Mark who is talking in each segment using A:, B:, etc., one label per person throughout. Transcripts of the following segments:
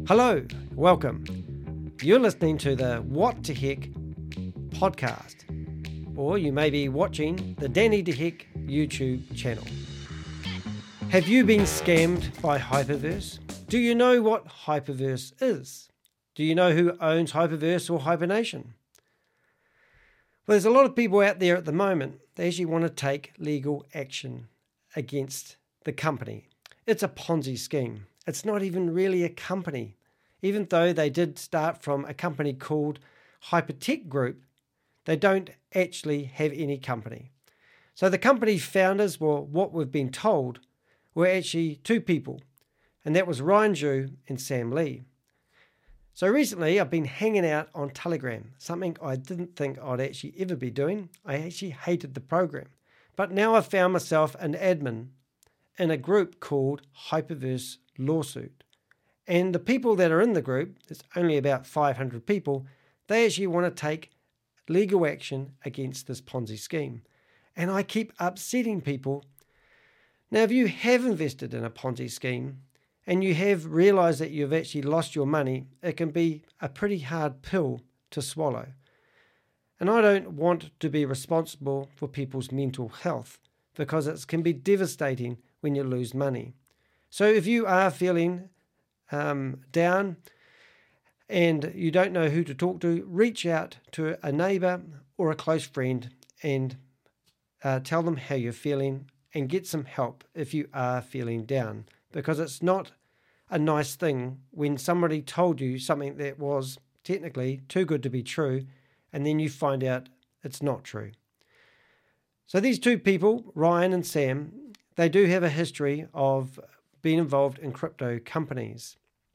A: Hello, welcome. You're listening to the What the Heck podcast, or you may be watching the Danny the Heck YouTube channel. Have you been scammed by Hyperverse? Do you know what Hyperverse is? Do you know who owns Hyperverse or Hypernation? Well, there's a lot of people out there at the moment that actually want to take legal action against the company. It's a Ponzi scheme. It's not even really a company. Even though they did start from a company called Hypertech Group, they don't actually have any company. So the company founders, well, what we've been told, were actually two people, and that was Ryan Zhu and Sam Lee. So recently I've been hanging out on Telegram, something I didn't think I'd actually ever be doing. I actually hated the program. But now I've found myself an admin in a group called Hyperverse Lawsuit. And the people that are in the group, it's only about 500 people, they actually want to take legal action against this Ponzi scheme. And I keep upsetting people. Now, if you have invested in a Ponzi scheme and you have realized that you've actually lost your money, it can be a pretty hard pill to swallow. And I don't want to be responsible for people's mental health because it can be devastating when you lose money. So if you are feeling down and you don't know who to talk to, reach out to a neighbour or a close friend and tell them how you're feeling and get some help if you are feeling down, because it's not a nice thing when somebody told you something that was technically too good to be true and then you find out it's not true. So these two people, Ryan and Sam, they do have a history of being involved in crypto companies.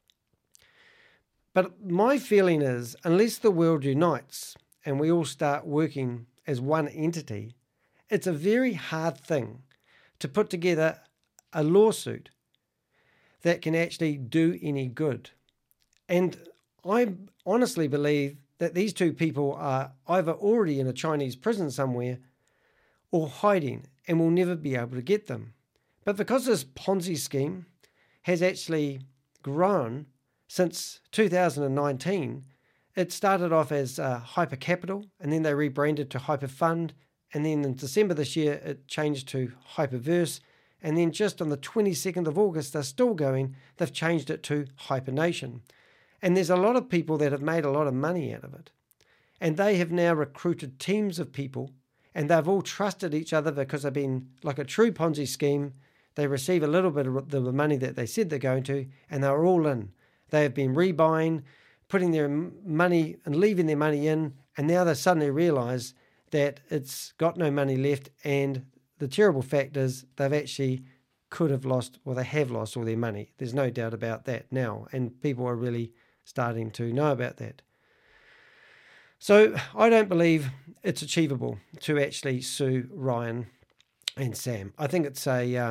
A: But my feeling is, unless the world unites and we all start working as one entity, it's a very hard thing to put together a lawsuit that can actually do any good. And I honestly believe that these two people are either already in a Chinese prison somewhere or hiding, and we'll never be able to get them. But because this Ponzi scheme has actually grown since 2019, it started off as Hyper Capital, and then they rebranded to Hyper Fund, and then in December this year it changed to Hyperverse, and then just on the 22nd of August they're still going, they've changed it to Hypernation. And there's a lot of people that have made a lot of money out of it. And they have now recruited teams of people, and they've all trusted each other because they've been like a true Ponzi scheme. They receive a little bit of the money that they said they're going to, and they're all in. They have been rebuying, putting their money and leaving their money in, and now they suddenly realise that it's got no money left, and the terrible fact is they've actually could have lost, or they have lost all their money. There's no doubt about that now, and people are really starting to know about that. So I don't believe it's achievable to actually sue Ryan and Sam. I think it's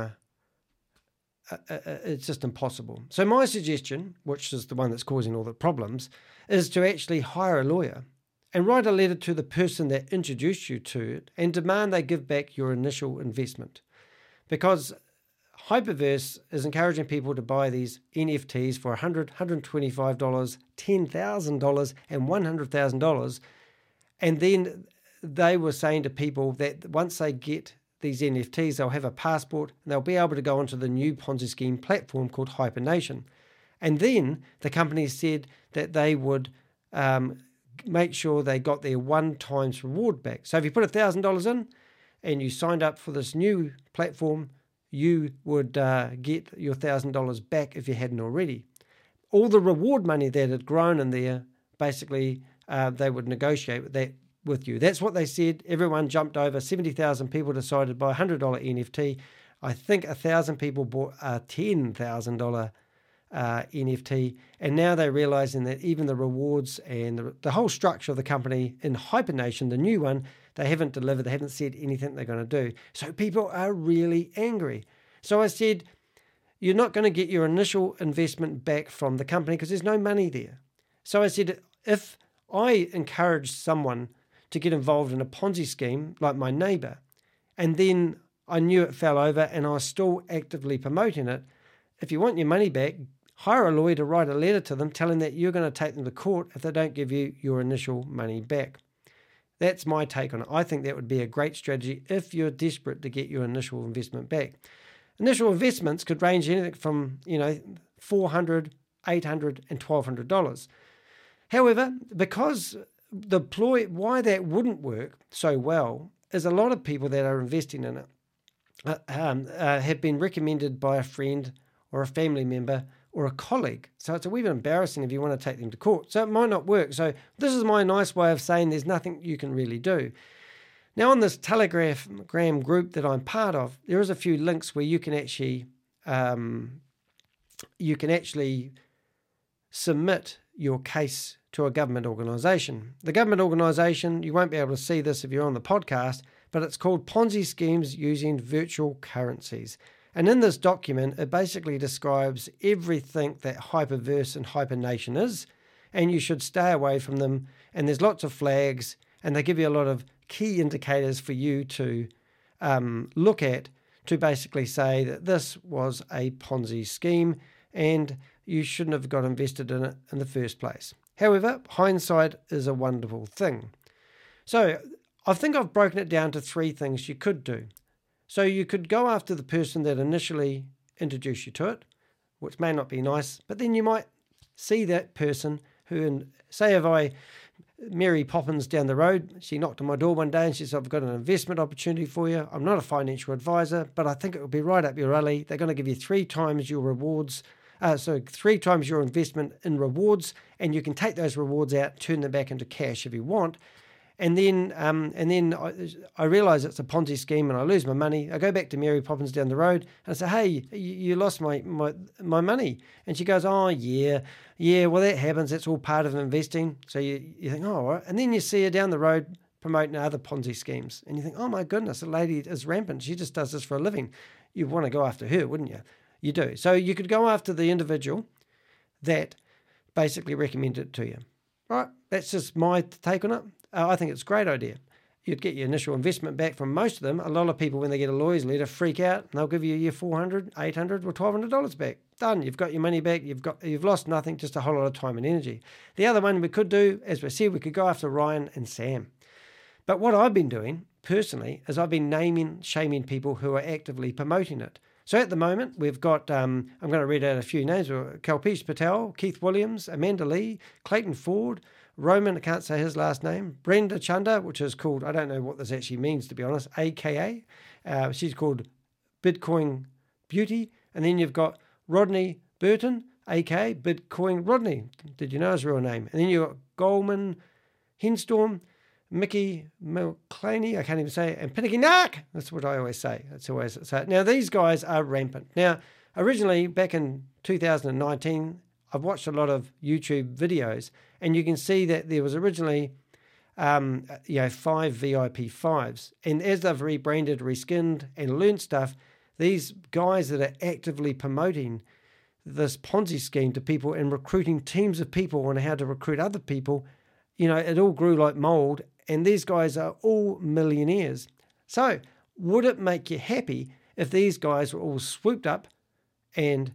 A: it's just impossible. So my suggestion, which is the one that's causing all the problems, is to actually hire a lawyer and write a letter to the person that introduced you to it and demand they give back your initial investment. Because Hyperverse is encouraging people to buy these NFTs for $100, $125, $10,000 and $100,000. And then they were saying to people that once they get these NFTs, they'll have a passport and they'll be able to go onto the new Ponzi scheme platform called Hypernation. And then the company said that they would make sure they got their one-time reward back. So if you put $1,000 in and you signed up for this new platform, you would get your $1,000 back if you hadn't already. All the reward money that had grown in there, basically they would negotiate with you. That's what they said. Everyone jumped over. 70,000 people decided to buy a $100 NFT. I think 1,000 people bought a $10,000 NFT, and now they're realizing that even the rewards and the whole structure of the company in Hypernation, the new one, they haven't delivered. They haven't said anything they're going to do. So people are really angry. So I said, you're not going to get your initial investment back from the company because there's no money there. So I said, if I encourage someone to get involved in a Ponzi scheme like my neighbour, and then I knew it fell over and I was still actively promoting it, if you want your money back, hire a lawyer to write a letter to them telling that you're going to take them to court if they don't give you your initial money back. That's my take on it. I think that would be a great strategy if you're desperate to get your initial investment back. Initial investments could range anything from, $400, $800, and $1,200. However, because why that wouldn't work so well is a lot of people that are investing in it have been recommended by a friend or a family member or a colleague. So it's a wee bit embarrassing if you want to take them to court. So it might not work. So this is my nice way of saying there's nothing you can really do. Now, on this Telegram group that I'm part of, there is a few links where you can actually submit your case to a government organisation. The government organisation, you won't be able to see this if you're on the podcast, but it's called Ponzi Schemes Using Virtual Currencies. And in this document, it basically describes everything that Hyperverse and Hypernation is, and you should stay away from them. And there's lots of flags, and they give you a lot of key indicators for you to look at to basically say that this was a Ponzi scheme and you shouldn't have got invested in it in the first place. However, hindsight is a wonderful thing. So I think I've broken it down to 3 things you could do. So you could go after the person that initially introduced you to it, which may not be nice, but then you might see that person who, say if Mary Poppins down the road, she knocked on my door one day and she said, I've got an investment opportunity for you. I'm not a financial advisor, but I think it would be right up your alley. They're going to give you 3 times your rewards. 3 times your investment in rewards, and you can take those rewards out, turn them back into cash if you want. And then I realise it's a Ponzi scheme and I lose my money. I go back to Mary Poppins down the road and I say, hey, you lost my money. And she goes, oh, yeah, well, that happens. That's all part of investing. So you think, oh, all right. And then you see her down the road promoting other Ponzi schemes. And you think, oh, my goodness, the lady is rampant. She just does this for a living. You'd want to go after her, wouldn't you? You do. So you could go after the individual that basically recommended it to you. Right, that's just my take on it. I think it's a great idea. You'd get your initial investment back from most of them. A lot of people, when they get a lawyer's letter, freak out. And they'll give you your $400, $800, or $1,200 back. Done. You've got your money back. You've lost nothing, just a whole lot of time and energy. The other one we could do, as we said, we could go after Ryan and Sam. But what I've been doing personally is I've been shaming people who are actively promoting it. So at the moment, we've got, I'm going to read out a few names, Kalpesh Patel, Keith Williams, Amanda Lee, Clayton Ford, Roman, I can't say his last name, Brenda Chanda, which is called, I don't know what this actually means, to be honest, AKA. She's called Bitcoin Beauty. And then you've got Rodney Burton, AKA Bitcoin Rodney. Did you know his real name? And then you've got Goldman Henstorm, Mickey Mulclaney, I can't even say it, and Pinicky Nark. That's what I always say. That's always say. Now, these guys are rampant. Now, originally, back in 2019, I've watched a lot of YouTube videos, and you can see that there was originally 5 VIP 5s. And as they've rebranded, reskinned, and learned stuff, these guys that are actively promoting this Ponzi scheme to people and recruiting teams of people on how to recruit other people, it all grew like mold. And these guys are all millionaires. So would it make you happy if these guys were all swooped up and,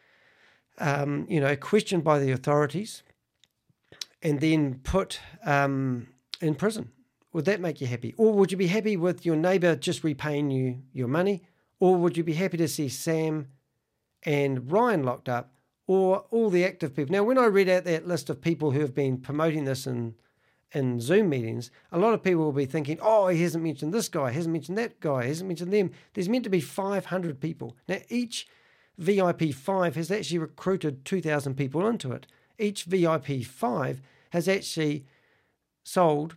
A: questioned by the authorities and then put in prison? Would that make you happy? Or would you be happy with your neighbour just repaying you your money? Or would you be happy to see Sam and Ryan locked up, or all the active people? Now, when I read out that list of people who have been promoting this in Zoom meetings, a lot of people will be thinking, oh, he hasn't mentioned this guy, hasn't mentioned that guy, hasn't mentioned them. There's meant to be 500 people. Now, each VIP 5 has actually recruited 2,000 people into it. Each VIP 5 has actually sold,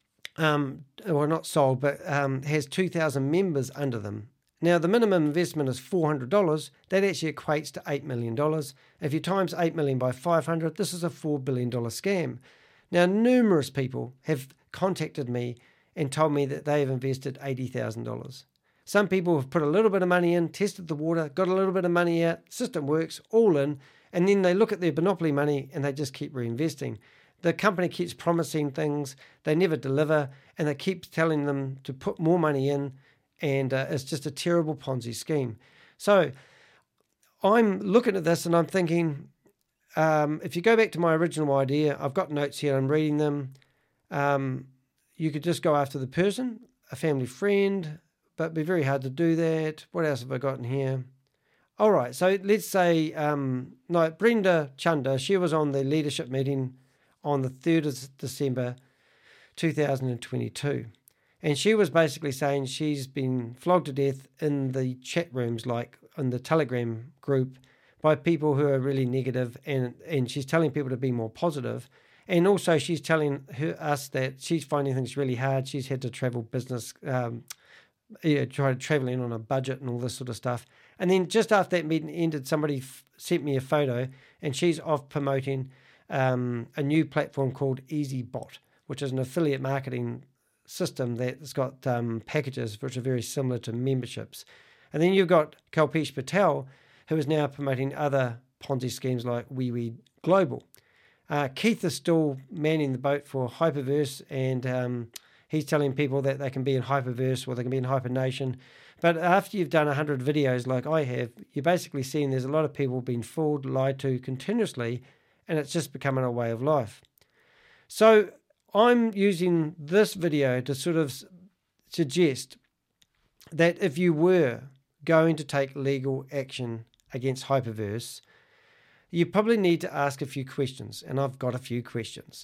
A: has 2,000 members under them. Now, the minimum investment is $400. That actually equates to $8 million. If you times 8 million by 500, this is a $4 billion scam. Now, numerous people have contacted me and told me that they have invested $80,000. Some people have put a little bit of money in, tested the water, got a little bit of money out, system works, all in, and then they look at their monopoly money and they just keep reinvesting. The company keeps promising things, they never deliver, and they keep telling them to put more money in, and it's just a terrible Ponzi scheme. So I'm looking at this and I'm thinking, if you go back to my original idea, I've got notes here, I'm reading them. You could just go after the person, a family friend, but it'd be very hard to do that. What else have I got in here? All right, so let's say, Brenda Chunda, she was on the leadership meeting on the 3rd of December 2022. And she was basically saying she's been flogged to death in the chat rooms, like in the Telegram group, by people who are really negative, and she's telling people to be more positive. And also she's telling us that she's finding things really hard. She's had to travel business, try to travel in on a budget and all this sort of stuff. And then just after that meeting ended, somebody sent me a photo, and she's off promoting a new platform called EasyBot, which is an affiliate marketing system that's got packages which are very similar to memberships. And then you've got Kalpesh Patel, who is now promoting other Ponzi schemes like WeWe Global. Keith is still manning the boat for Hyperverse, and he's telling people that they can be in Hyperverse or they can be in Hypernation. But after you've done 100 videos like I have, you're basically seeing there's a lot of people being fooled, lied to continuously, and it's just becoming a way of life. So I'm using this video to sort of suggest that if you were going to take legal action against Hyperverse, you probably need to ask a few questions, and I've got a few questions.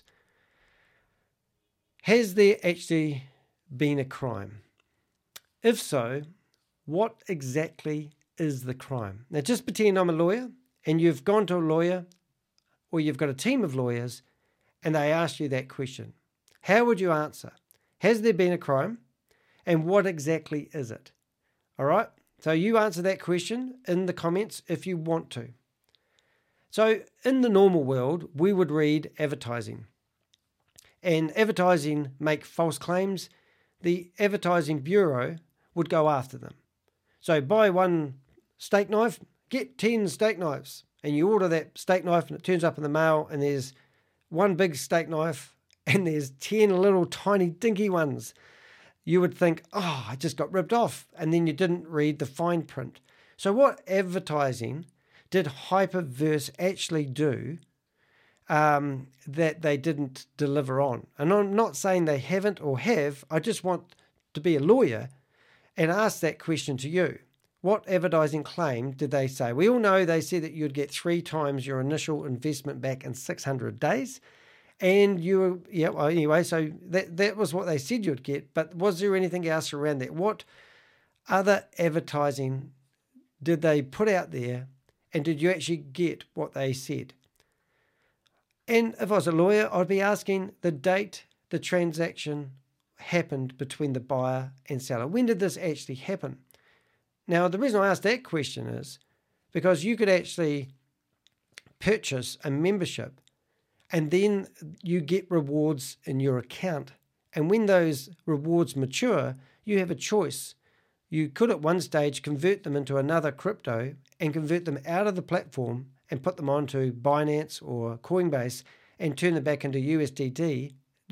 A: Has there actually been a crime? If so, what exactly is the crime? Now, just pretend I'm a lawyer, and you've gone to a lawyer, or you've got a team of lawyers, and they ask you that question. How would you answer? Has there been a crime? And what exactly is it? All right? So you answer that question in the comments if you want to. So in the normal world, we would read advertising. And advertising make false claims. The Advertising Bureau would go after them. So buy one steak knife, get 10 steak knives. And you order that steak knife and it turns up in the mail, and there's one big steak knife and there's 10 little tiny dinky ones. You would think, oh, I just got ripped off. And then you didn't read the fine print. So what advertising did Hyperverse actually do that they didn't deliver on? And I'm not saying they haven't or have. I just want to be a lawyer and ask that question to you. What advertising claim did they say? We all know they said that you'd get 3 times your initial investment back in 600 days. And anyway, so that was what they said you'd get. But was there anything else around that? What other advertising did they put out there? And did you actually get what they said? And if I was a lawyer, I'd be asking the date the transaction happened between the buyer and seller. When did this actually happen? Now, the reason I ask that question is because you could actually purchase a membership and then you get rewards in your account. And when those rewards mature, you have a choice. You could at one stage convert them into another crypto and convert them out of the platform and put them onto Binance or Coinbase and turn them back into USDT,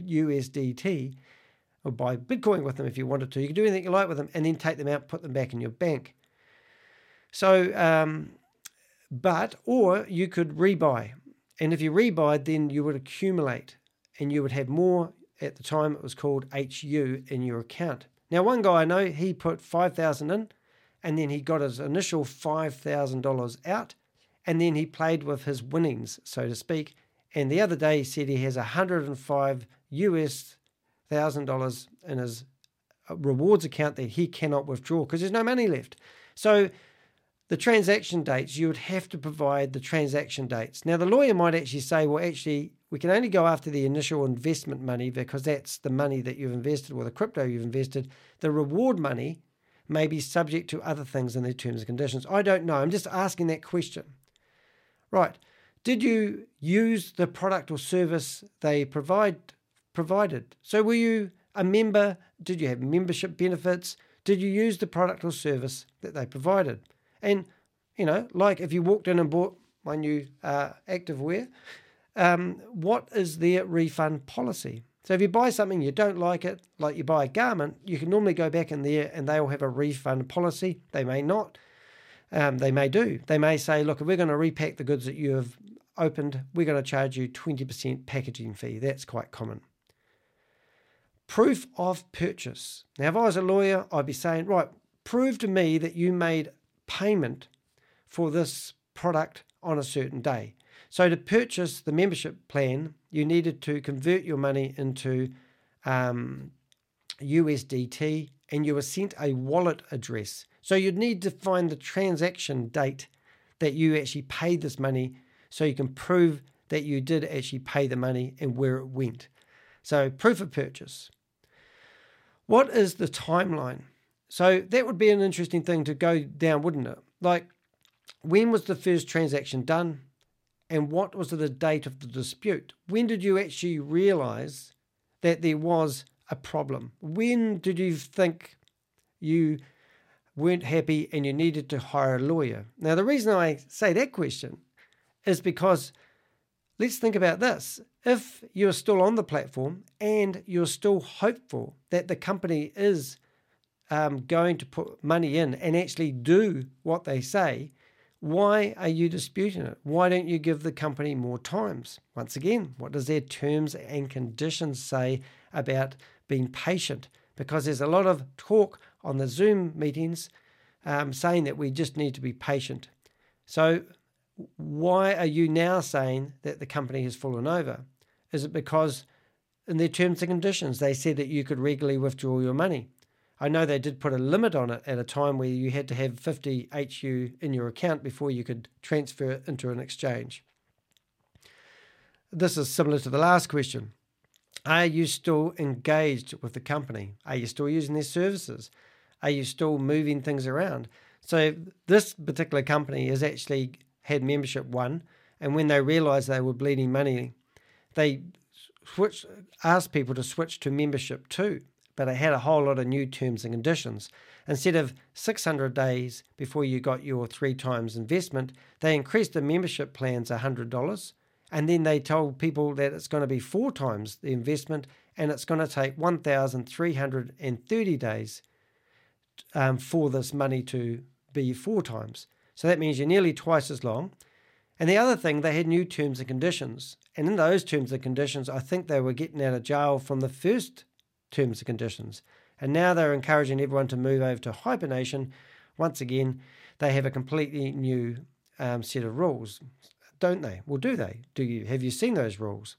A: or buy Bitcoin with them if you wanted to. You can do anything you like with them and then take them out, put them back in your bank. So, or you could rebuy. And if you rebuy, then you would accumulate and you would have more. At the time, it was called HU in your account. Now, one guy I know, he put $5,000 in and then he got his initial $5,000 out and then he played with his winnings, so to speak. And the other day he said he has $105,000 in his rewards account that he cannot withdraw because there's no money left. So the transaction dates, you would have to provide the transaction dates. Now, the lawyer might actually say, well, actually, we can only go after the initial investment money because that's the money that you've invested or the crypto you've invested. The reward money may be subject to other things in their terms and conditions. I don't know. I'm just asking that question. Right. Did you use the product or service they provided? So were you a member? Did you have membership benefits? Did you use the product or service that they provided? And, like if you walked in and bought my new activewear, what is their refund policy? So if you buy something, you don't like it, like you buy a garment, you can normally go back in there and they will have a refund policy. They may not. They may do. They may say, look, if we're going to repack the goods that you have opened, we're going to charge you 20% packaging fee. That's quite common. Proof of purchase. Now, if I was a lawyer, I'd be saying, right, prove to me that you made payment for this product on a certain day. So to purchase the membership plan, you needed to convert your money into USDT, and you were sent a wallet address. So you'd need to find the transaction date that you actually paid this money so you can prove that you did actually pay the money and where it went. So proof of purchase. What is the timeline? So that would be an interesting thing to go down, wouldn't it? Like, when was the first transaction done? And what was the date of the dispute? When did you actually realize that there was a problem? When did you think you weren't happy and you needed to hire a lawyer? Now, the reason I say that question is because let's think about this. If you're still on the platform and you're still hopeful that the company is going to put money in and actually do what they say, why are you disputing it? Why don't you give the company more times? Once again, what does their terms and conditions say about being patient? Because there's a lot of talk on the Zoom meetings saying that we just need to be patient. So why are you now saying that the company has fallen over? Is it because in their terms and conditions they said that you could regularly withdraw your money? I know they did put a limit on it at a time where you had to have 50 HU in your account before you could transfer it into an exchange. This is similar to the last question. Are you still engaged with the company? Are you still using their services? Are you still moving things around? So this particular company has actually had membership 1, and when they realised they were bleeding money, they asked people to switch to membership 2. But it had a whole lot of new terms and conditions. Instead of 600 days before you got your 3 times investment, they increased the membership plans $100, and then they told people that it's going to be 4 times the investment, and it's going to take 1,330 days for this money to be 4 times. So that means you're nearly twice as long. And the other thing, they had new terms and conditions. And in those terms and conditions, I think they were getting out of jail from the first terms and conditions. And now they're encouraging everyone to move over to Hibernation. Once again, they have a completely new set of rules, don't they? Well, do they? Have you seen those rules?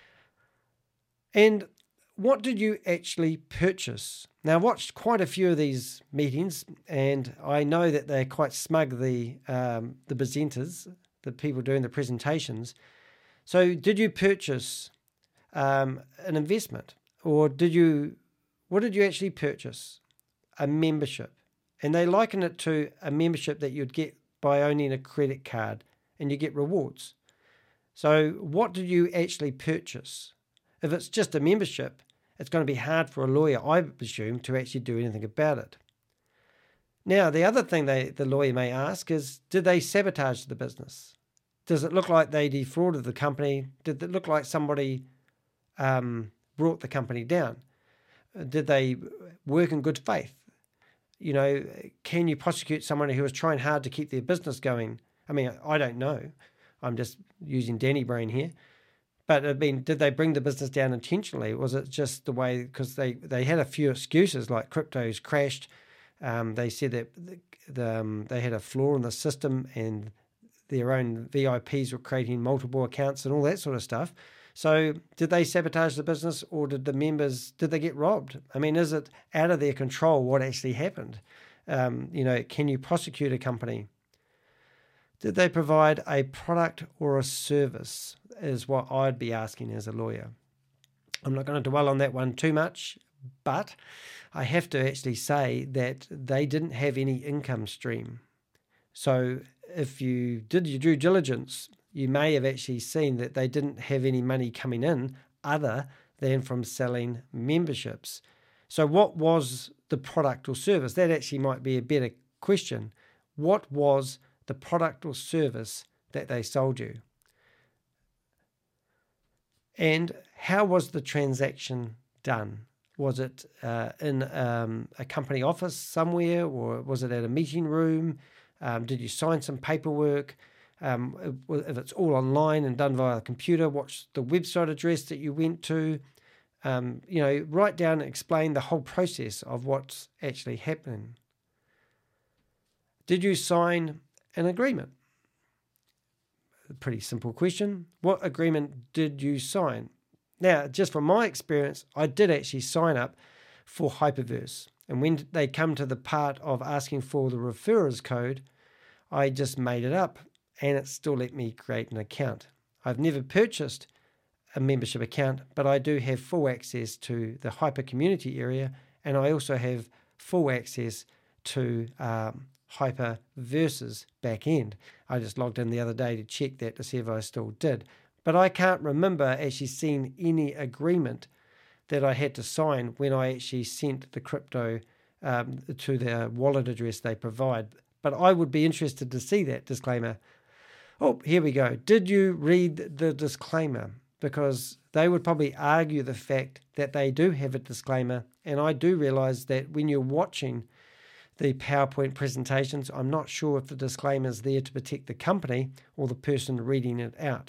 A: And what did you actually purchase? Now, I watched quite a few of these meetings, and I know that they're quite smug, the presenters, the people doing the presentations. So did you purchase an investment? Or what did you actually purchase? A membership. And they liken it to a membership that you'd get by owning a credit card, and you get rewards. So what did you actually purchase? If it's just a membership, it's going to be hard for a lawyer, I presume, to actually do anything about it. Now, the other thing the lawyer may ask is, did they sabotage the business? Does it look like they defrauded the company? Did it look like somebody brought the company down? Did they work in good faith? You know, can you prosecute someone who was trying hard to keep their business going? I mean, I don't know. I'm just using Danny brain here. But I mean, did they bring the business down intentionally? Was it just the way, because they had a few excuses, like crypto's crashed. They said that they had a flaw in the system and their own VIPs were creating multiple accounts and all that sort of stuff. So did they sabotage the business, or did they get robbed? I mean, is it out of their control what actually happened? Can you prosecute a company? Did they provide a product or a service, is what I'd be asking as a lawyer. I'm not going to dwell on that one too much, but I have to actually say that they didn't have any income stream. So if you did your due diligence, you may have actually seen that they didn't have any money coming in other than from selling memberships. So what was the product or service? That actually might be a better question. What was the product or service that they sold you? And how was the transaction done? Was it in a company office somewhere, or was it at a meeting room? Did you sign some paperwork? If it's all online and done via a computer, what's the website address that you went to? Write down and explain the whole process of what's actually happening. Did you sign an agreement? A pretty simple question. What agreement did you sign? Now, just from my experience, I did actually sign up for Hyperverse. And when they come to the part of asking for the referrers code, I just made it up and it still let me create an account. I've never purchased a membership account, but I do have full access to the Hyper community area, and I also have full access to Hyperverse's back end. I just logged in the other day to check that to see if I still did. But I can't remember actually seeing any agreement that I had to sign when I actually sent the crypto to the wallet address they provide. But I would be interested to see that disclaimer. Oh, here we go. Did you read the disclaimer? Because they would probably argue the fact that they do have a disclaimer. And I do realize that when you're watching the PowerPoint presentations, I'm not sure if the disclaimer is there to protect the company or the person reading it out.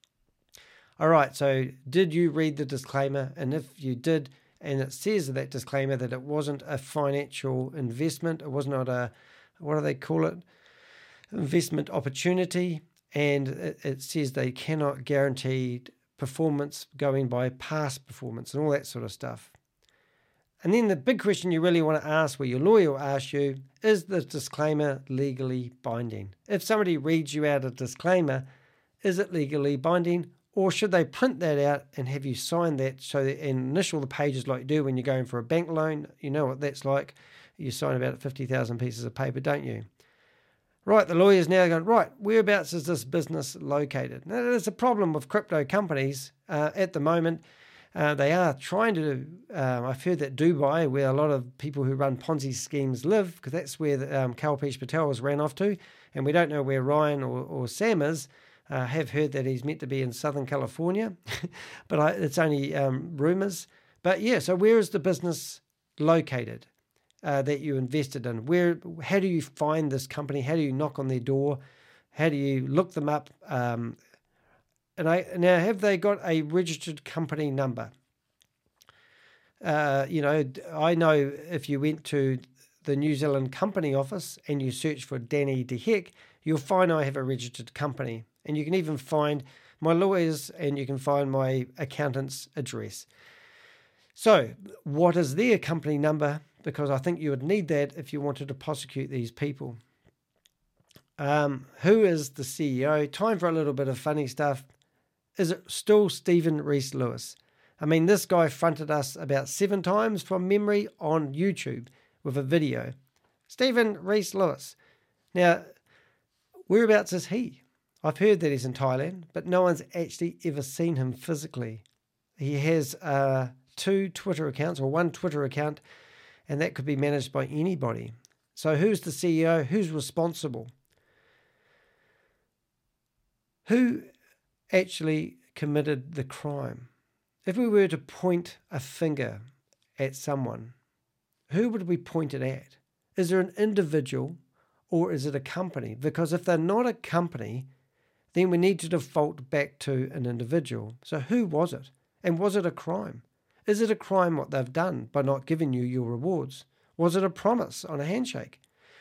A: All right, so did you read the disclaimer? And if you did, and it says in that disclaimer that it wasn't a financial investment, it was not a, what do they call it, investment opportunity, and it says they cannot guarantee performance going by past performance and all that sort of stuff. And then the big question you really want to ask, where your lawyer will ask you, is the disclaimer legally binding? If somebody reads you out a disclaimer, is it legally binding? Or should they print that out and have you sign that so that and initial the pages like you do when you're going for a bank loan? You know what that's like. You sign about 50,000 pieces of paper, don't you? Right, the lawyer's now going, right, whereabouts is this business located? Now, there's a problem with crypto companies at the moment. They are trying to, I've heard that Dubai, where a lot of people who run Ponzi schemes live, because that's where Kalpesh Patel was ran off to, and we don't know where Ryan or Sam is. Have heard that he's meant to be in Southern California, but it's only rumours. But yeah, so where is the business located that you invested in? How do you find this company? How do you knock on their door? How do you look them up? Now, have they got a registered company number? I know if you went to the New Zealand Company Office and you search for Danny De Hick, you'll find I have a registered company. And you can even find my lawyers and you can find my accountant's address. So what is their company number? Because I think you would need that if you wanted to prosecute these people. Who is the CEO? Time for a little bit of funny stuff. Is it still Stephen Rees-Lewis? I mean, this guy fronted us about 7 times from memory on YouTube with a video. Stephen Rees-Lewis. Now, whereabouts is he? I've heard that he's in Thailand, but no one's actually ever seen him physically. He has 2 Twitter accounts, or 1 Twitter account, and that could be managed by anybody. So who's the CEO? Who's responsible? Who actually committed the crime? If we were to point a finger at someone, who would we point it at? Is there an individual or is it a company? Because if they're not a company, then we need to default back to an individual. So who was it? And was it a crime? Is it a crime what they've done by not giving you your rewards? Was it a promise on a handshake?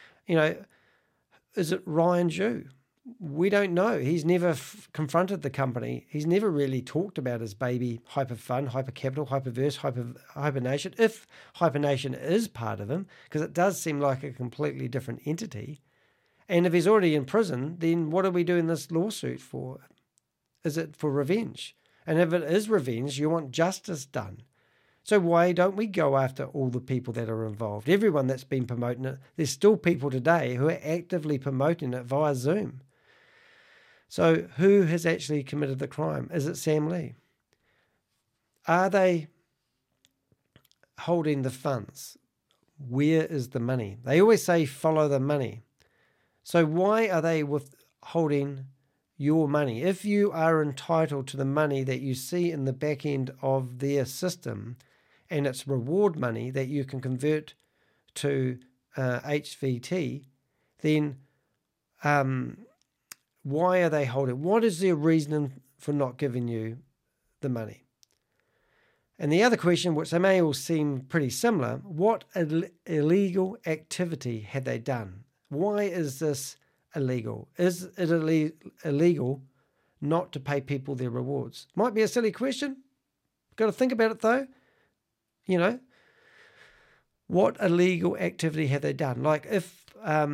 A: Is it Ryan Zhu? We don't know. He's never confronted the company. He's never really talked about his baby Hyperfund, Hypercapital, Hyperverse, Hypernation, if Hypernation is part of him, because it does seem like a completely different entity. And if he's already in prison, then what are we doing this lawsuit for? Is it for revenge? And if it is revenge, you want justice done. So why don't we go after all the people that are involved? Everyone that's been promoting it. There's still people today who are actively promoting it via Zoom. So who has actually committed the crime? Is it Sam Lee? Are they holding the funds? Where is the money? They always say follow the money. So why are they withholding your money? If you are entitled to the money that you see in the back end of their system, and it's reward money that you can convert to HVT, then Why are they holding? What is their reason for not giving you the money? And the other question, which they may all seem pretty similar, what illegal activity had they done? Why is this illegal? Is it illegal not to pay people their rewards? Might be a silly question. Got to think about it though. You know, what illegal activity have they done? Like if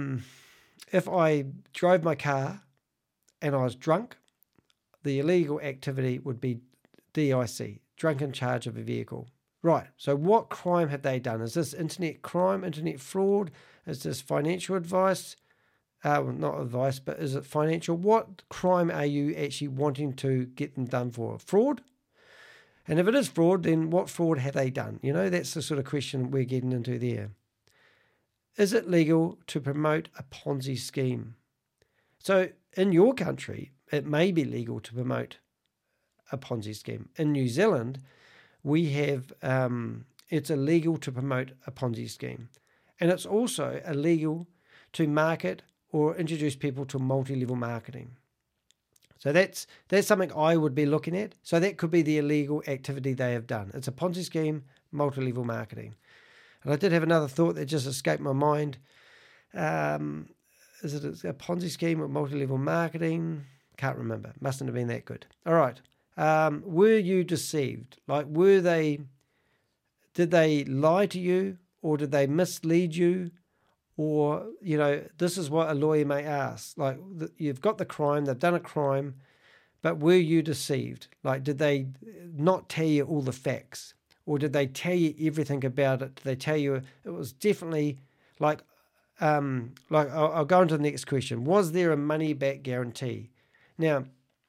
A: I drove my car and I was drunk, the illegal activity would be DIC, drunken charge of a vehicle. Right, so what crime have they done? Is this internet crime, internet fraud? Is this financial advice? Not advice, but is it financial? What crime are you actually wanting to get them done for? Fraud? And if it is fraud, then what fraud have they done? You know, that's the sort of question we're getting into there. Is it legal to promote a Ponzi scheme? So in your country, it may be legal to promote a Ponzi scheme. In New Zealand, we have, it's illegal to promote a Ponzi scheme. And it's also illegal to market or introduce people to multi-level marketing. So that's something I would be looking at. So that could be the illegal activity they have done. It's a Ponzi scheme, multi-level marketing. And I did have another thought that just escaped my mind. Is it a Ponzi scheme or multi-level marketing? Can't remember. Mustn't have been that good. All right. Were you deceived? Like, did they lie to you, or did they mislead you? Or, you know, this is what a lawyer may ask. Like, you've got the crime, they've done a crime, but were you deceived? Like, did they not tell you all the facts? Or did they tell you everything about it? Did they tell you it was definitely like I'll go on to the next question. Was there a money back guarantee? Now,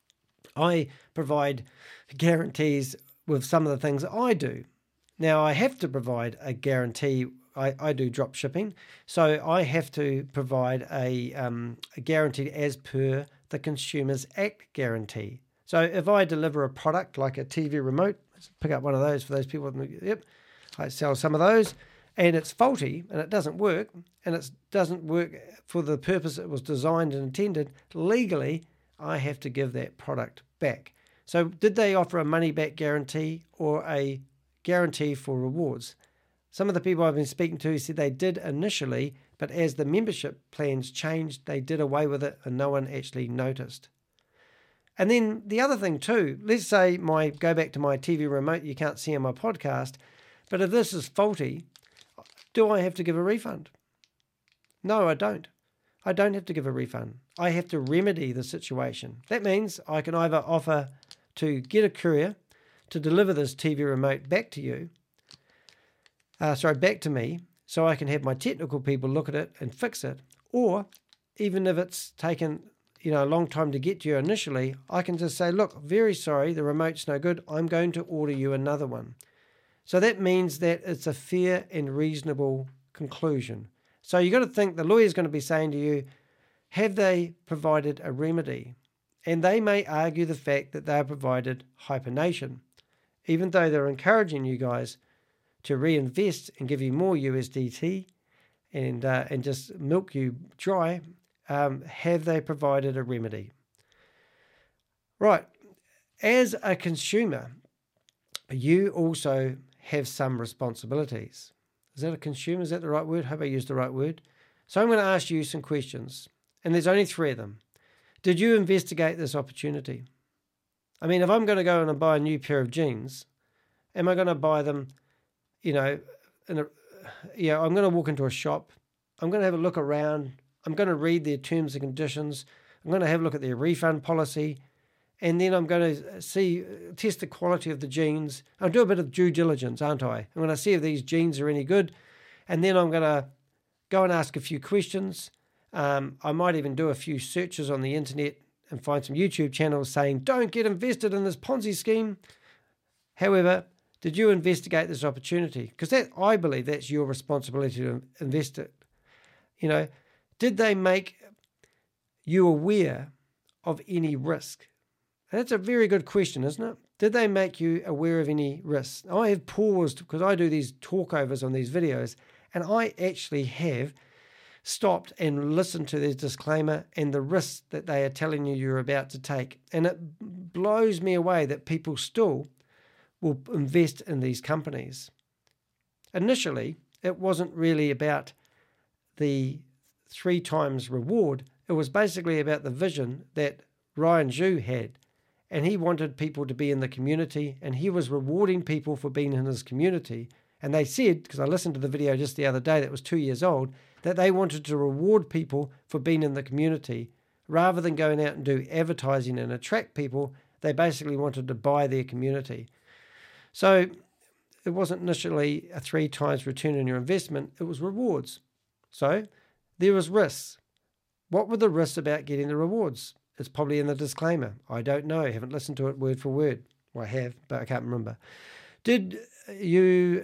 A: I provide guarantees with some of the things I do. Now, I have to provide a guarantee. I do drop shipping, so I have to provide a guarantee as per the Consumers Act guarantee. So if I deliver a product like a TV remote, let's pick up one of those for those people. Yep, I sell some of those, and it's faulty and it doesn't work, and it doesn't work for the purpose it was designed and intended, legally, I have to give that product back. So did they offer a money-back guarantee or a guarantee for rewards? Some of the people I've been speaking to said they did initially, but as the membership plans changed, they did away with it and no one actually noticed. And then the other thing too, let's say go back to my TV remote you can't see on my podcast, but if this is faulty, do I have to give a refund? No, I don't. I don't have to give a refund. I have to remedy the situation. That means I can either offer to get a courier to deliver this TV remote back to you, back to me, so I can have my technical people look at it and fix it. Or even if it's taken, a long time to get to you initially, I can just say, look, very sorry, the remote's no good. I'm going to order you another one. So that means that it's a fair and reasonable conclusion. So you've got to think the lawyer's going to be saying to you, have they provided a remedy? And they may argue the fact that they have provided hyphenation, even though they're encouraging you guys to reinvest and give you more USDT and just milk you dry. Have they provided a remedy? Right. As a consumer, you also have some responsibilities. Is that a consumer? Is that the right word? I hope I used the right word. So I'm going to ask you some questions, and there's only 3 of them. Did you investigate this opportunity? I mean, if I'm going to go and buy a new pair of jeans, am I going to buy them, I'm going to walk into a shop, I'm going to have a look around, I'm going to read their terms and conditions, I'm going to have a look at their refund policy, and then I'm going to test the quality of the jeans. I'll do a bit of due diligence, aren't I? I'm going to see if these jeans are any good, and then I'm going to go and ask a few questions. I might even do a few searches on the internet and find some YouTube channels saying, don't get invested in this Ponzi scheme. However, did you investigate this opportunity? Because I believe that's your responsibility to invest it. Did they make you aware of any risk? And that's a very good question, isn't it? Did they make you aware of any risks? I have paused because I do these talkovers on these videos, and I actually have stopped and listened to their disclaimer and the risks that they are telling you you're about to take. And it blows me away that people still will invest in these companies. Initially, it wasn't really about the 3 times reward. It was basically about the vision that Ryan Zhu had. And he wanted people to be in the community, and he was rewarding people for being in his community. And they said, because I listened to the video just the other day that was 2 years old, that they wanted to reward people for being in the community. Rather than going out and do advertising and attract people, they basically wanted to buy their community. So it wasn't initially a 3 times return on your investment, it was rewards. So there was risks. What were the risks about getting the rewards? It's probably in the disclaimer. I don't know. I haven't listened to it word for word. Well, I have, but I can't remember. Did you...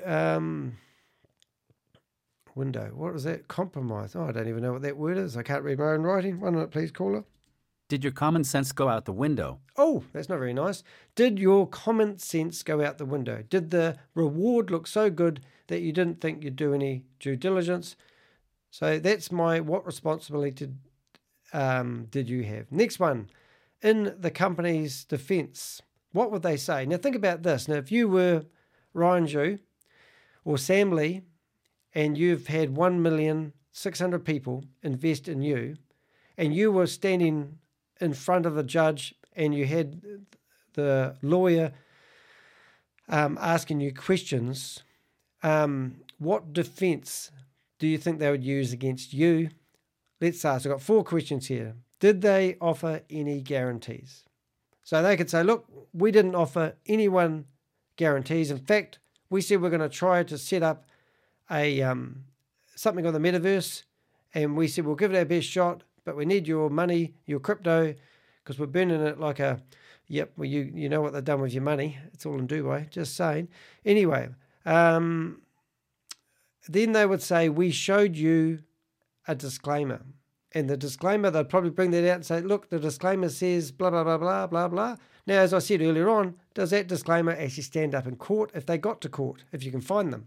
A: window. What was that? Compromise. Oh, I don't even know what that word is. I can't read my own writing. 1 minute, please, caller.
B: Did your common sense go out the window?
A: Oh, that's not very nice. Did your common sense go out the window? Did the reward look so good that you didn't think you'd do any due diligence? So that's my what responsibility did you have? Next one. In the company's defense, what would they say? Now think about this. Now if you were Ryan Zhu or Sam Lee and you've had 1,600,000 people invest in you and you were standing in front of a judge and you had the lawyer asking you questions, what defense do you think they would use against you? Let's ask. I've got 4 questions here. Did they offer any guarantees? So they could say, look, we didn't offer anyone guarantees. In fact, we said we're going to try to set up a something on the metaverse, and we said we'll give it our best shot, but we need your money, your crypto, because we're burning it like a, yep, well, you know what they've done with your money. It's all in Dubai, just saying. Anyway, then they would say, we showed you a disclaimer. And the disclaimer, they'd probably bring that out and say, look, the disclaimer says blah, blah, blah, blah, blah, blah. Now, as I said earlier on, does that disclaimer actually stand up in court if they got to court, if you can find them?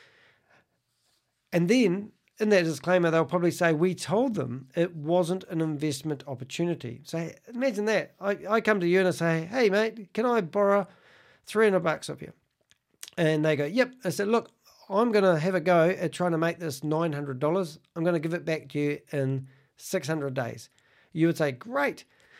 A: And then in that disclaimer, they'll probably say, we told them it wasn't an investment opportunity. So imagine that. I come to you and I say, hey, mate, can I borrow $300 off you? And they go, yep. I said, look, I'm going to have a go at trying to make this $900. I'm going to give it back to you in 600 days. You would say, great.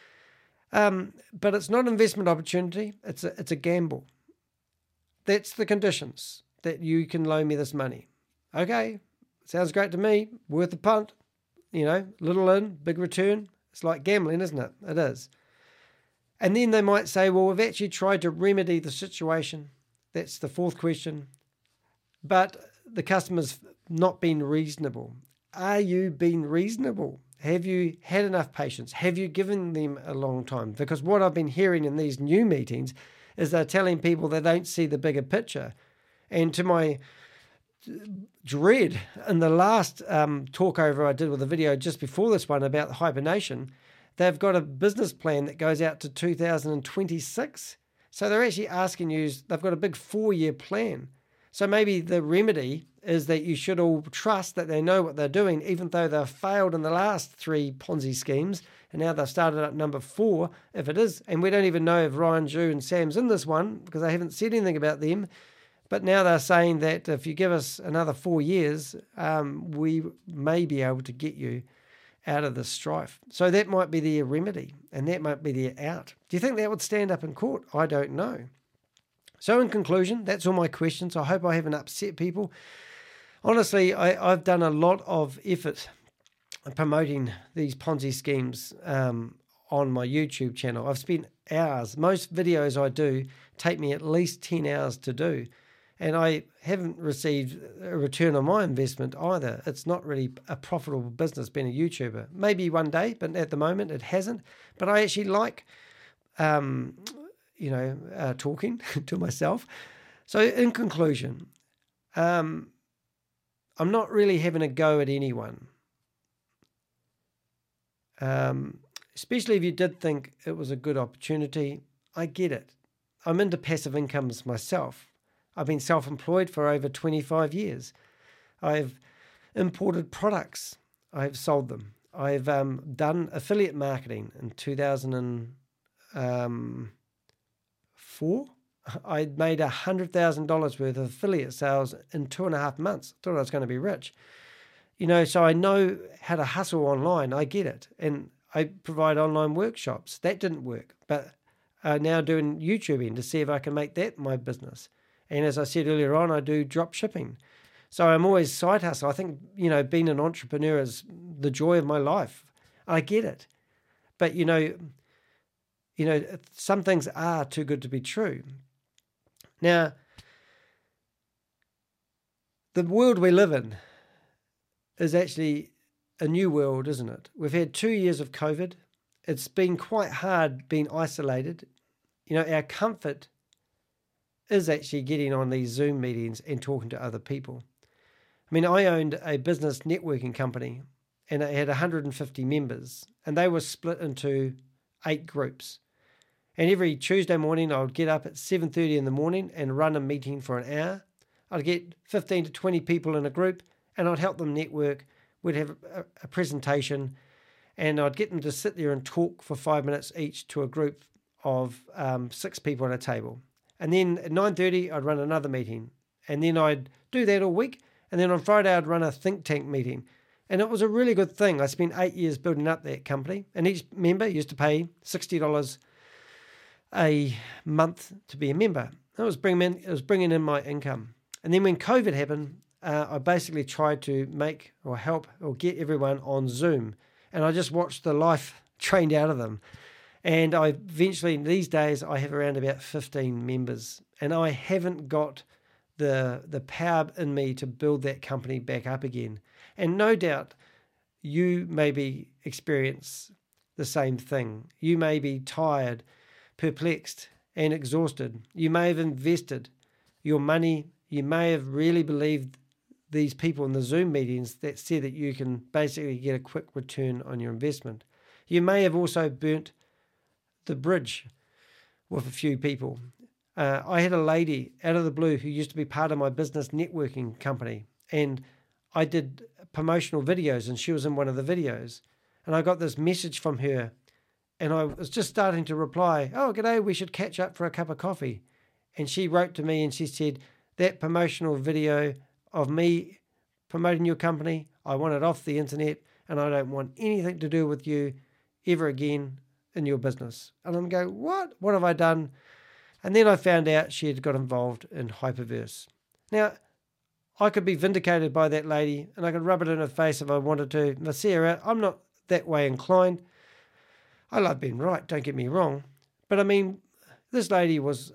A: But it's not an investment opportunity. It's a gamble. That's the conditions that you can loan me this money. Okay, sounds great to me. Worth a punt. You know, little in, big return. It's like gambling, isn't it? It is. And then they might say, well, we've actually tried to remedy the situation. That's the 4th question. But the customer's not been reasonable. Are you being reasonable? Have you had enough patience? Have you given them a long time? Because what I've been hearing in these new meetings is they're telling people they don't see the bigger picture. And to my dread, in the last talkover I did with a video just before this one about Hypernation, they've got a business plan that goes out to 2026. So they're actually asking you, they've got a big 4-year plan. So maybe the remedy is that you should all trust that they know what they're doing, even though they've failed in the last 3 Ponzi schemes, and now they've started at number 4, if it is. And we don't even know if Ryan Zhu and Sam's in this one, because they haven't said anything about them. But now they're saying that if you give us another 4 years, we may be able to get you out of this strife. So that might be their remedy, and that might be their out. Do you think that would stand up in court? I don't know. So in conclusion, that's all my questions. I hope I haven't upset people. Honestly, I've done a lot of effort promoting these Ponzi schemes on my YouTube channel. I've spent hours. Most videos I do take me at least 10 hours to do. And I haven't received a return on my investment either. It's not really a profitable business being a YouTuber. Maybe one day, but at the moment it hasn't. But I actually like, talking to myself. So in conclusion, I'm not really having a go at anyone. Especially if you did think it was a good opportunity. I get it. I'm into passive incomes myself. I've been self-employed for over 25 years. I've imported products. I've sold them. I've done affiliate marketing in 2004. I made $100,000 worth of affiliate sales in 2.5 months. Thought I was going to be rich. So I know how to hustle online. I get it. And I provide online workshops. That didn't work. But now doing YouTubing to see if I can make that my business. And as I said earlier on, I do drop shipping. So I'm always side hustle. I think, being an entrepreneur is the joy of my life. I get it. But, some things are too good to be true. Now, the world we live in is actually a new world, isn't it? We've had 2 years of COVID. It's been quite hard being isolated. Our comfort is actually getting on these Zoom meetings and talking to other people. I owned a business networking company and it had 150 members and they were split into 8 groups. And every Tuesday morning I would get up at 7:30 in the morning and run a meeting for an hour. I'd get 15 to 20 people in a group and I'd help them network. We'd have a presentation and I'd get them to sit there and talk for 5 minutes each to a group of 6 people at a table. And then at 9:30 I'd run another meeting. And then I'd do that all week. And then on Friday I'd run a think tank meeting. And it was a really good thing. I spent 8 years building up that company. And each member used to pay $60 a month to be a member. It was bringing in my income. And then when COVID happened, I basically tried to make or help or get everyone on Zoom. And I just watched the life trained out of them. And I eventually, these days, I have around about 15 members. And I haven't got the power in me to build that company back up again. And no doubt you maybe experience the same thing. You may be tired, perplexed, and exhausted. You may have invested your money. You may have really believed these people in the Zoom meetings that said that you can basically get a quick return on your investment. You may have also burnt the bridge with a few people. I had a lady out of the blue who used to be part of my business networking company, and I did promotional videos, and she was in one of the videos. And I got this message from her, and I was just starting to reply, "Oh, g'day, we should catch up for a cup of coffee." And she wrote to me and she said, "That promotional video of me promoting your company, I want it off the internet, and I don't want anything to do with you ever again in your business." And I'm going, what? What have I done? And then I found out she had got involved in Hyperverse. Now, I could be vindicated by that lady, and I could rub it in her face if I wanted to. And I see her out. I'm not that way inclined. I love being right, don't get me wrong. But this lady was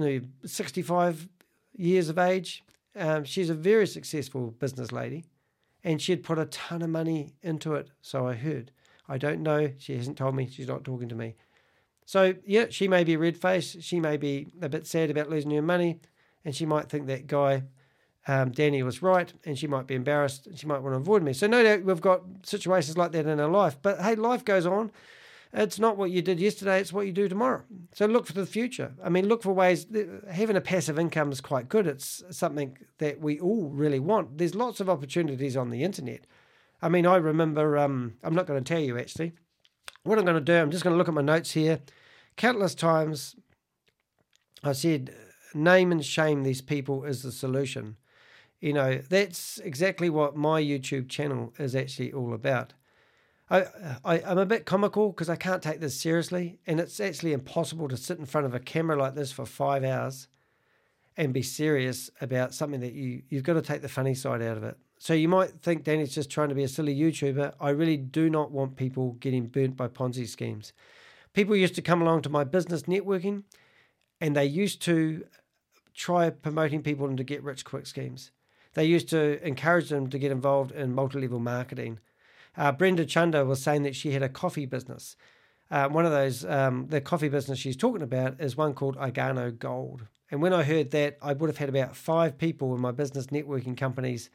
A: 65 years of age. She's a very successful business lady, and she'd put a ton of money into it, so I heard. I don't know. She hasn't told me. She's not talking to me. So, yeah, she may be red-faced. She may be a bit sad about losing her money, and she might think that guy, Danny, was right, and she might be embarrassed, and she might want to avoid me. So no doubt we've got situations like that in our life. But, hey, life goes on. It's not what you did yesterday, it's what you do tomorrow. So look for the future. Look for ways. Having a passive income is quite good. It's something that we all really want. There's lots of opportunities on the internet. I remember, I'm not going to tell you actually. What I'm going to do, I'm just going to look at my notes here. Countless times I said, name and shame these people is the solution. That's exactly what my YouTube channel is actually all about. I'm a bit comical because I can't take this seriously, and it's actually impossible to sit in front of a camera like this for 5 hours and be serious about something that you've got to take the funny side out of it. So you might think Danny's just trying to be a silly YouTuber. I really do not want people getting burnt by Ponzi schemes. People used to come along to my business networking, and they used to try promoting people into get-rich-quick schemes. They used to encourage them to get involved in multi-level marketing. Brenda Chunda was saying that she had a coffee business. One of those, the coffee business she's talking about is one called Igano Gold. And when I heard that, I would have had about 5 people in my business networking companies,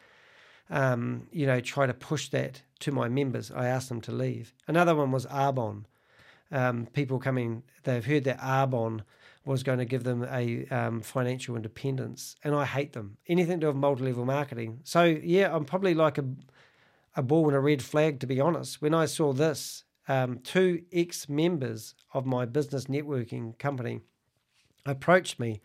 A: try to push that to my members. I asked them to leave. Another one was Arbonne. People coming, they've heard that Arbonne was going to give them a financial independence, and I hate them. Anything to do with multi-level marketing. So, yeah, I'm probably like a a ball and a red flag, to be honest. When I saw this, 2 ex-members of my business networking company approached me.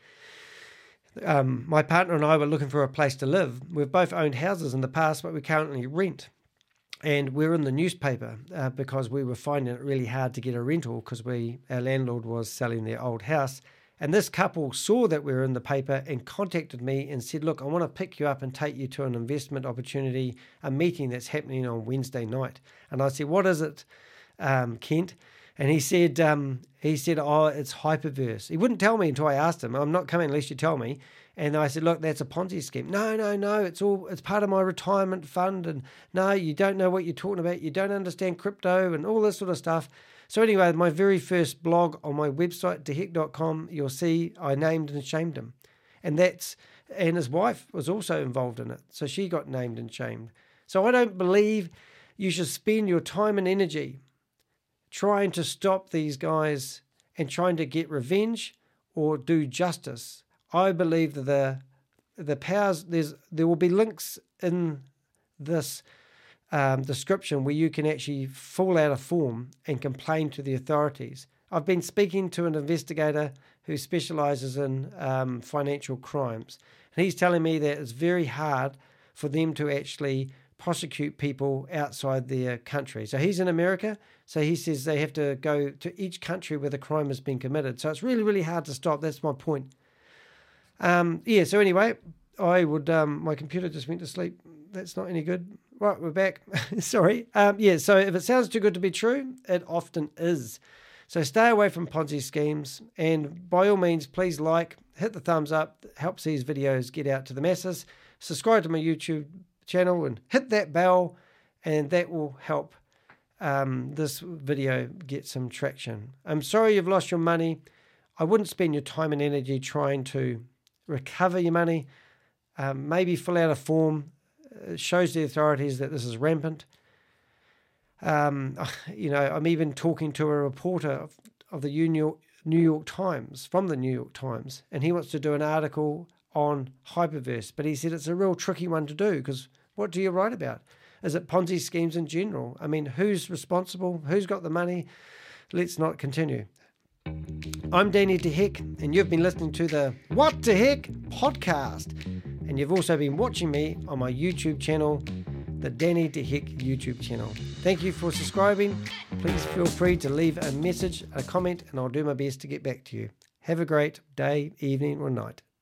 A: My partner and I were looking for a place to live. We've both owned houses in the past, but we currently rent. And we're in the newspaper because we were finding it really hard to get a rental because our landlord was selling their old house. And this couple saw that we were in the paper and contacted me and said, look, I want to pick you up and take you to an investment opportunity, a meeting that's happening on Wednesday night. And I said, what is it, Kent? And he said, oh, it's Hyperverse. He wouldn't tell me until I asked him. I'm not coming unless you tell me. And I said, look, that's a Ponzi scheme. No, it's part of my retirement fund. And no, you don't know what you're talking about. You don't understand crypto and all this sort of stuff. So anyway, my very first blog on my website, dehick.com, you'll see I named and shamed him. And his wife was also involved in it. So she got named and shamed. So I don't believe you should spend your time and energy trying to stop these guys and trying to get revenge or do justice. I believe that the powers, there will be links in this description where you can actually fill out a form and complain to the authorities. I've been speaking to an investigator who specialises in financial crimes, and he's telling me that it's very hard for them to actually prosecute people outside their country. So he's in America, so he says they have to go to each country where the crime has been committed. So it's really, really hard to stop. That's my point. So anyway, my computer just went to sleep. That's not any good. Right, we're back. Sorry. So if it sounds too good to be true, it often is. So stay away from Ponzi schemes, and by all means, please hit the thumbs up. It helps these videos get out to the masses. Subscribe to my YouTube channel and hit that bell, and that will help this video get some traction. I'm sorry you've lost your money. I wouldn't spend your time and energy trying to recover your money. Maybe fill out a form. It shows the authorities that this is rampant. I'm even talking to a reporter of the New York Times, from the New York Times, and he wants to do an article on Hyperverse, but he said it's a real tricky one to do because what do you write about? Is it Ponzi schemes in general? I mean, who's responsible? Who's got the money? Let's not continue. I'm Danny DeHick, and you've been listening to the What the Heck podcast. And you've also been watching me on my YouTube channel, the Danny DeHick YouTube channel. Thank you for subscribing. Please feel free to leave a message, a comment, and I'll do my best to get back to you. Have a great day, evening, or night.